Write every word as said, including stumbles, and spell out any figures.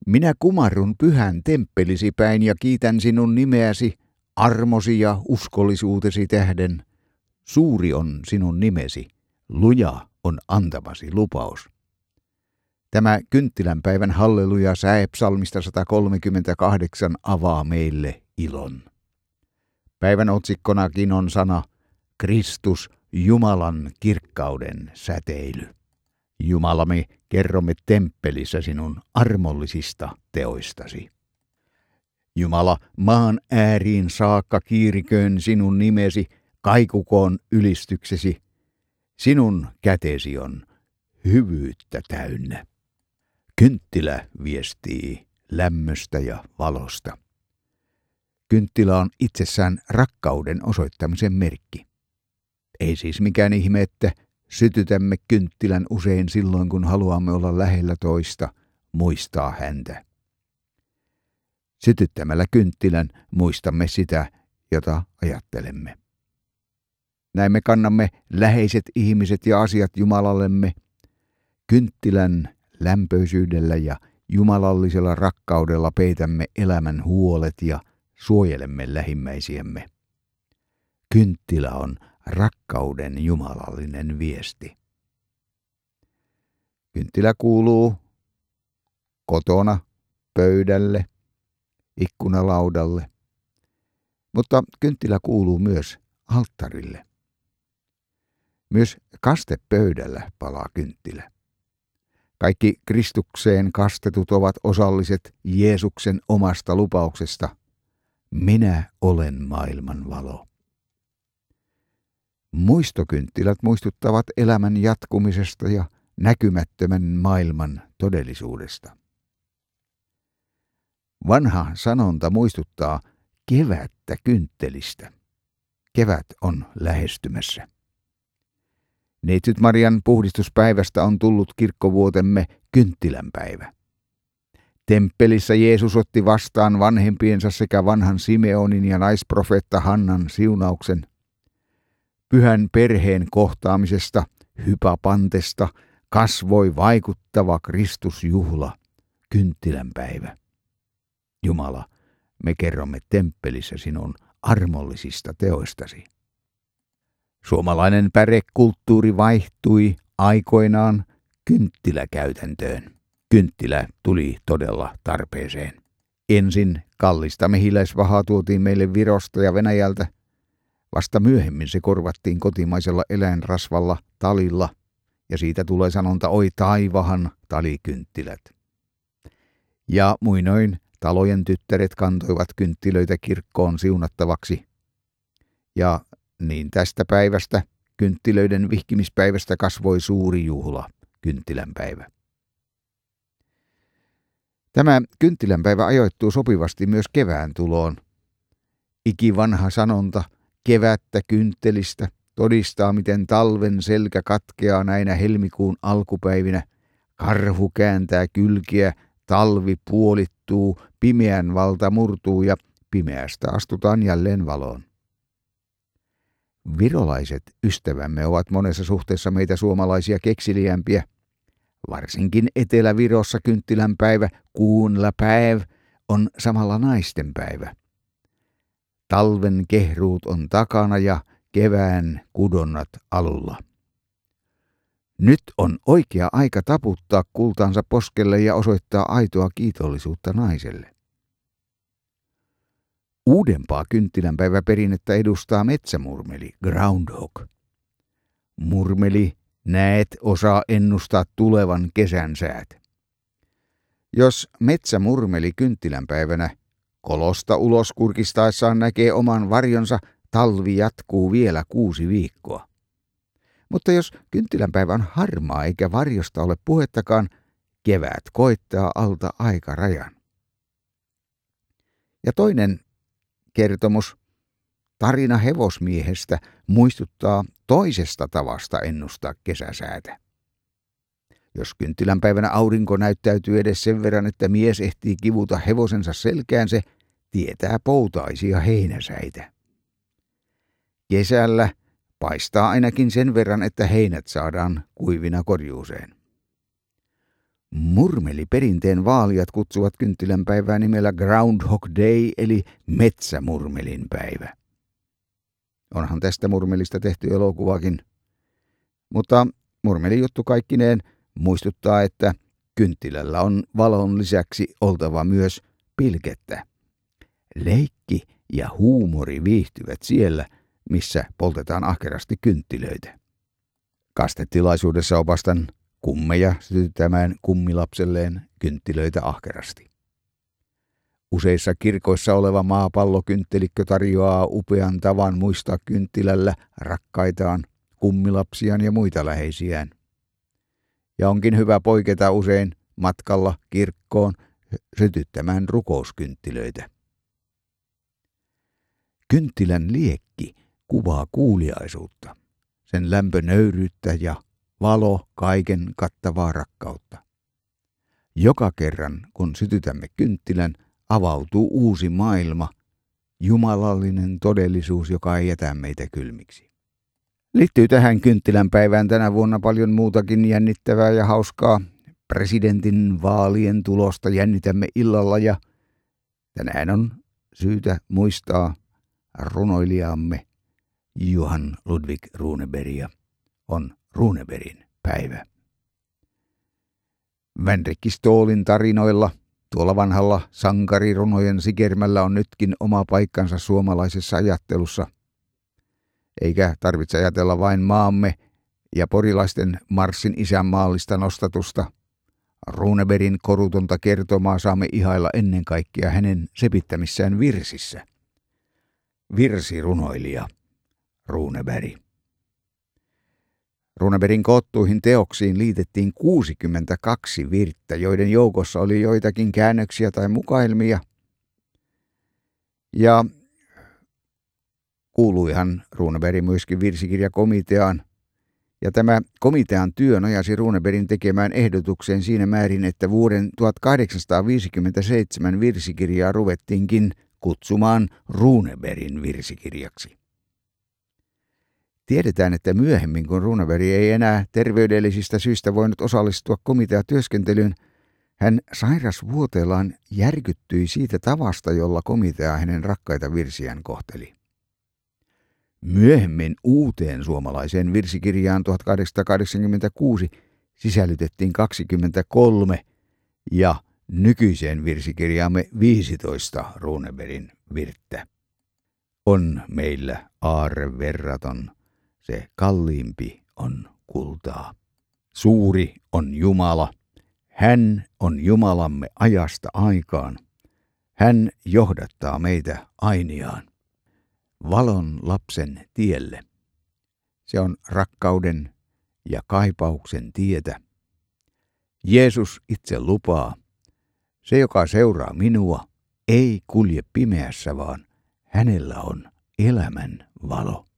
Minä kumarrun pyhän temppelisi päin ja kiitän sinun nimeäsi, armosi ja uskollisuutesi tähden. Suuri on sinun nimesi, luja on antamasi lupaus. Tämä kynttilänpäivän halleluja säe psalmista sata kolmekymmentäkahdeksan avaa meille ilon. Päivän otsikkonakin on sana Kristus, Jumalan kirkkauden säteily. Jumala, me kerromme temppelissä sinun armollisista teoistasi. Jumala, maan ääriin saakka kiiriköön sinun nimesi, kaikukoon ylistyksesi. Sinun kätesi on hyvyyttä täynnä. Kynttilä viestii lämmöstä ja valosta. Kynttilä on itsessään rakkauden osoittamisen merkki. Ei siis mikään ihme, että sytytämme kynttilän usein silloin, kun haluamme olla lähellä toista, muistaa häntä. Sytyttämällä kynttilän muistamme sitä, jota ajattelemme. Näin me kannamme läheiset ihmiset ja asiat Jumalallemme. Kynttilän lämpöisyydellä ja jumalallisella rakkaudella peitämme elämän huolet ja suojelemme lähimmäisiämme. Kynttilä on rakkauden jumalallinen viesti. Kynttilä kuuluu kotona, pöydälle, ikkunalaudalle, mutta kynttilä kuuluu myös alttarille. Myös kastepöydällä palaa kynttilä. Kaikki Kristukseen kastetut ovat osalliset Jeesuksen omasta lupauksesta. Minä olen maailman valo. Muistokynttilät muistuttavat elämän jatkumisesta ja näkymättömän maailman todellisuudesta. Vanha sanonta muistuttaa kevättä kynttelistä. Kevät on lähestymässä. Neitsyt Marian puhdistuspäivästä on tullut kirkkovuotemme kynttilänpäivä. Temppelissä Jeesus otti vastaan vanhempiensa sekä vanhan Simeonin ja naisprofeetta Hannan siunauksen. Pyhän perheen kohtaamisesta, hypapantesta, kasvoi vaikuttava Kristusjuhla, kynttilänpäivä. Jumala, me kerromme temppelissä sinun armollisista teoistasi. Suomalainen pärekulttuuri vaihtui aikoinaan kynttiläkäytäntöön. Kynttilä tuli todella tarpeeseen. Ensin kallista mehiläisvahaa tuotiin meille Virosta ja Venäjältä. Vasta myöhemmin se korvattiin kotimaisella eläinrasvalla talilla, ja siitä tulee sanonta oi taivahan talikynttilät. Ja muinoin talojen tyttäret kantoivat kynttilöitä kirkkoon siunattavaksi. Ja niin tästä päivästä, kynttilöiden vihkimispäivästä, kasvoi suuri juhla, kynttilänpäivä. Tämä kynttilänpäivä ajoittuu sopivasti myös kevään tuloon. Ikivanha sanonta kevättä kynttelistä todistaa, miten talven selkä katkeaa näinä helmikuun alkupäivinä. Karhu kääntää kylkiä, talvi puolittuu, pimeän valta murtuu ja pimeästä astutaan jälleen valoon. Virolaiset ystävämme ovat monessa suhteessa meitä suomalaisia kekseliämpiä. Varsinkin Etelä-Virossa kynttilänpäivä, kuunla päiv, on samalla naistenpäivä. Talven kehruut on takana ja kevään kudonnat alulla. Nyt on oikea aika taputtaa kultaansa poskelle ja osoittaa aitoa kiitollisuutta naiselle. Uudempaa kynttilänpäiväperinnettä edustaa metsämurmeli, groundhog. Murmeli, näet, osaa ennustaa tulevan kesän säät. Jos metsämurmeli kynttilänpäivänä kolosta ulos kurkistaessaan näkee oman varjonsa, talvi jatkuu vielä kuusi viikkoa. Mutta jos kynttilänpäivä on harmaa eikä varjosta ole puhettakaan, kevät koittaa alta aikarajan. Ja toinen kertomus, tarina hevosmiehestä, muistuttaa toisesta tavasta ennustaa kesäsäätä. Jos kynttilänpäivänä aurinko näyttäytyy edes sen verran, että mies ehtii kivuta hevosensa selkään, se tietää poutaisia heinäsäitä. Kesällä paistaa ainakin sen verran, että heinät saadaan kuivina korjuuseen. Murmeliperinteen vaalijat kutsuvat kynttilänpäivää nimellä Groundhog Day eli metsämurmelin päivä. Onhan tästä murmelista tehty elokuvakin. Mutta murmelijuttu kaikkineen muistuttaa, että kynttilällä on valon lisäksi oltava myös pilkettä. Leikki ja huumori viihtyvät siellä, missä poltetaan ahkerasti kynttilöitä. Kastetilaisuudessa opastan kummeja sytyttämään kummilapselleen kynttilöitä ahkerasti. Useissa kirkoissa oleva maapallokynttilikko tarjoaa upean tavan muistaa kynttilällä rakkaitaan, kummilapsiaan ja muita läheisiään. Ja onkin hyvä poiketa usein matkalla kirkkoon sytyttämään rukouskynttilöitä. Kynttilän liekki kuvaa kuuliaisuutta, sen lämpönöyryyttä ja valo kaiken kattavaa rakkautta. Joka kerran, kun sytytämme kynttilän, avautuu uusi maailma, jumalallinen todellisuus, joka ei jätä meitä kylmiksi. Liittyy tähän kynttilänpäivään tänä vuonna paljon muutakin jännittävää ja hauskaa. Presidentin vaalien tulosta jännitämme illalla ja tänään on syytä muistaa runoilijamme Johan Ludvig Runebergia. On Runebergin päivä. Vänrikki Ståhlin tarinoilla tuolla vanhalla sankarirunojen sikermällä on nytkin oma paikkansa suomalaisessa ajattelussa. Eikä tarvitse ajatella vain maamme ja porilaisten marssin isänmaallista nostatusta. Runebergin korutonta kertomaa saamme ihailla ennen kaikkea hänen sepittämissään virsissä. Virsirunoilija Runeberg. Runebergin koottuihin teoksiin liitettiin kuusikymmentäkaksi virttä, joiden joukossa oli joitakin käännöksiä tai mukailmia. Ja kuuluihan Runeberg myöskin virsikirjakomiteaan. Ja tämä komitean työ nojasi Runebergin tekemään ehdotukseen siinä määrin, että vuoden tuhatkahdeksansataaviisikymmentäseitsemän virsikirjaa ruvettiinkin kutsumaan Runebergin virsikirjaksi. Tiedetään, että myöhemmin, kun Runeberg ei enää terveydellisistä syistä voinut osallistua komiteatyöskentelyyn, hän sairasvuoteellaan järkyttyi siitä tavasta, jolla komitea hänen rakkaita virsiään kohteli. Myöhemmin uuteen suomalaiseen virsikirjaan tuhatkahdeksansataakahdeksankymmentäkuusi sisällytettiin kaksikymmentäkolme ja nykyiseen virsikirjaamme viisitoista Runebergin virttä. On meillä aarre verraton, se kalliimpi on kultaa. Suuri on Jumala, hän on Jumalamme ajasta aikaan. Hän johdattaa meitä ainiaan. Valon lapsen tielle. Se on rakkauden ja kaipauksen tietä. Jeesus itse lupaa, se joka seuraa minua, ei kulje pimeässä, vaan hänellä on elämän valo.